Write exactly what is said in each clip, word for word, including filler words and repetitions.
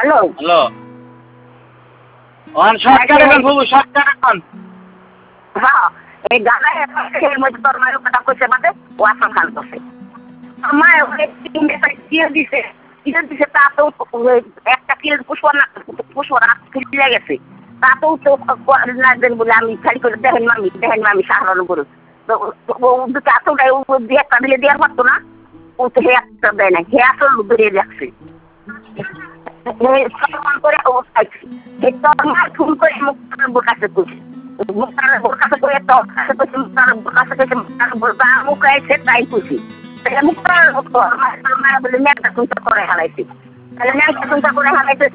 hello hello on shortcut এখন বাবু shortcut এখন হ্যাঁ এই গানায় এর মধ্যে তোর মায়ের কথা কইছে বাদে ও আসাম খান করছে আমার অনেক তিন মেসেজ দিয়ে দিছে দিয়ে দিছে তা তো একটা কিল পুষ্পা না পুষ্পা না কিলে গেছে তা তো তো না দেন বলে আমি খালি করে দেখেন মামি দেখেন মামি সাহায্য করো তো ও দুটো এতটাই ও দিয়ে একটা দিলে দেওয়ার পারতো না ও তো হে একটা দেয় না হে আসল বেরিয়ে যাচ্ছে সম্মান করে অবস্থায় তোর মা ফোন করে মুক্তার বোকাছে করছে মুক্তার বোকাছে করে তোর কাছে করছে মুক্তার বোকাছে করছে মুক্তার বোকা মুখে এসে তাই খুশি মুক্তার মায়ের বলে মেয়েটা চিন্তা করে হারাইছে তাহলে মেয়েটা চিন্তা করে হারাইছে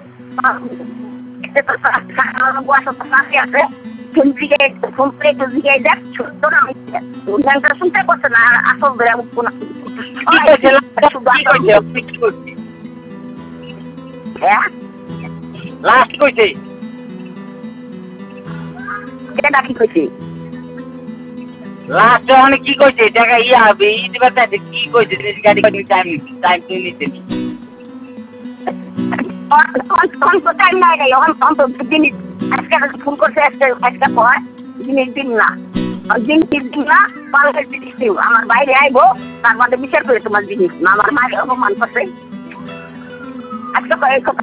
আছে ফোন দিকে ফোন করে একটু দিকে দেখ ছোট্ট না আমি শুনতে করছে না আসল বেড়ে হ্যাঁ লাস্ট কইছে কেটা কি কইছে লাস্ট মানে কি কইছে টাকা ইয়া হবে ই দিবা তাতে কি কইছে গাড়ি গাড়ি টাইম টাইম তুই নিতে নি অন তো টাইম নাই রে অন অন তো জিনিস আজকে ফোন করছে আজকে আজকে পর জিনিস দিন না দিন দিন না পাল্টে জিনিস দিও আমার বাইরে আইবো তার মধ্যে বিচার করে তোমার জিনিস না আমার মায়ের অপমান করছে আজকে